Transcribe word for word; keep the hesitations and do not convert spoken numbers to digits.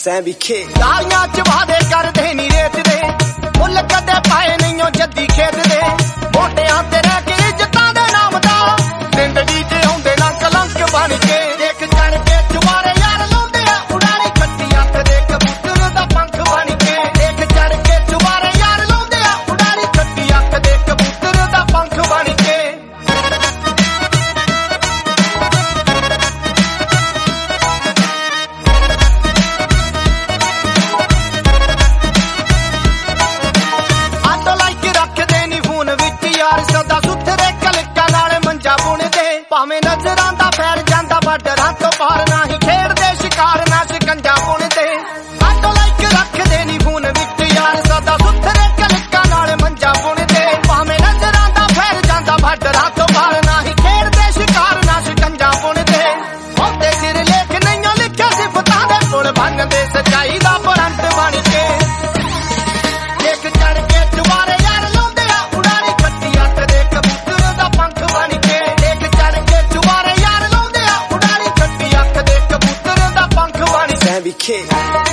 ਸੈਂਵੀਖੇ ਯਾਰੀਆਂ ਚ ਵਾਦੇ ਕਰਦੇ ਨੀ ਰੇਤ ਦੇ ਮੁੱਲ ਕਦੇ ਪਾਏ ਨਹੀਂਓ ਜੱਦੀ ਖੇਤ ਦੇ ਮੋਢਿਆਂ ਤੇ ਰਹਿ ਕੇ ਇੱਜ਼ਤਾਂ ਦੇ ਨਾਮ ਦਾ ਜ਼ਿੰਦਗੀ ਚ ਆਉਂਦੇ ਨਾ ਕਲੰਕ ਬਣ ਕੇ ਦੇਖ ਚੜ ਕੇ ਚੁਬਾਰੇ ਯਾਰ ਲਾਉਂਦੇ ਆ ਉਡਾਰੀ ਖੱਟੀ ਅੱਖ ਦੇ ਕਬੂਤਰ ਦਾ ਪੰਖ ਬਣ ਕੇ ਦੇਖ ਚੜ ਕੇ ਚੁਬਾਰੇ ਯਾਰ ਲਾਉਂਦੇ ਆ ਉਡਾਰੀ ਖੱਟੀ ਅੱਖ ਦੇ ਕਬੂਤਰ ਦਾ ਪੰਖ ਬਣ ਕੇ ਸਦਾ ਸੁਥਰੇ ਕਲਕਾਂ ਨਾਲ ਮੰਜਾ ਬੁਣਦੇ ਭਾਵੇਂ ਨਜ਼ਰਾਂ ਦਾ ਫੈਲ ਜਾਂਦਾ ਬਾਰਡਰਾਂ ਤੋਂ ਪਾਰ ਨਾ ਹੀ ਖੇਡਦੇ ਸ਼ਿਕਾਰ ਨਾ ਸ਼ਿਕੰਜਾ ਬੁਣਦੇ ਆਟੋ ਲਾਈਕ ਰੱਖਦੇ ਨੀ ਫੋਨ ਵਿੱਚ ਯਾਰ ਸਦਾ ਸੁਥਰੇ ਕਲਕਾਂ ਨਾਲ ਮੰਜਾ ਬੁਣਦੇ ਭਾਵੇਂ ਨਜ਼ਰਾਂ ਦਾ ਫੈਲ ਜਾਂਦਾ ਬਾਰਡਰਾਂ ਤੋਂ ਪਾਰ ਨਾ ਹੀ ਖੇਡਦੇ ਸ਼ਿਕਾਰ ਨਾ ਸ਼ਿਕੰਜਾ ਬੁਣਦੇ ਹੁੰਦੇ ਸਿਰ ਲੇਖ ਨਹੀਂਓ ਲਿਖਿਆ ਸਿਫਤਾਂ ਦੇ ਪੁਲ ਬੰਨਦੇ ਸੱਚਾਈ ਦਾ ਬਰੰਟ ਬਣ ਕੇ ਦੇਖ ਚੜ ਕੇ ਚੁਬਾਰੇ ਯਾਰ ਲਾਉਂਦੇ ਆ ਉਡਾਰੀ ਖੱਟੀ ਅੱਖ ਦੇ ਕਬੂਤਰ ਦਾ ਪੰਖ ਬਣ ਕੇ ਦੇਖ ਚੜ ਕੇ ਚੁਬਾਰੇ ਯਾਰ ਲਾਉਂਦੇ ਆ ਉਡਾਰੀ ਖੱਟੀ ਅੱਖ ਦੇ ਕਬੂਤਰ ਦਾ ਪੰਖ ਬਣ ਕੇ ਸੈਂਵੀਖੇ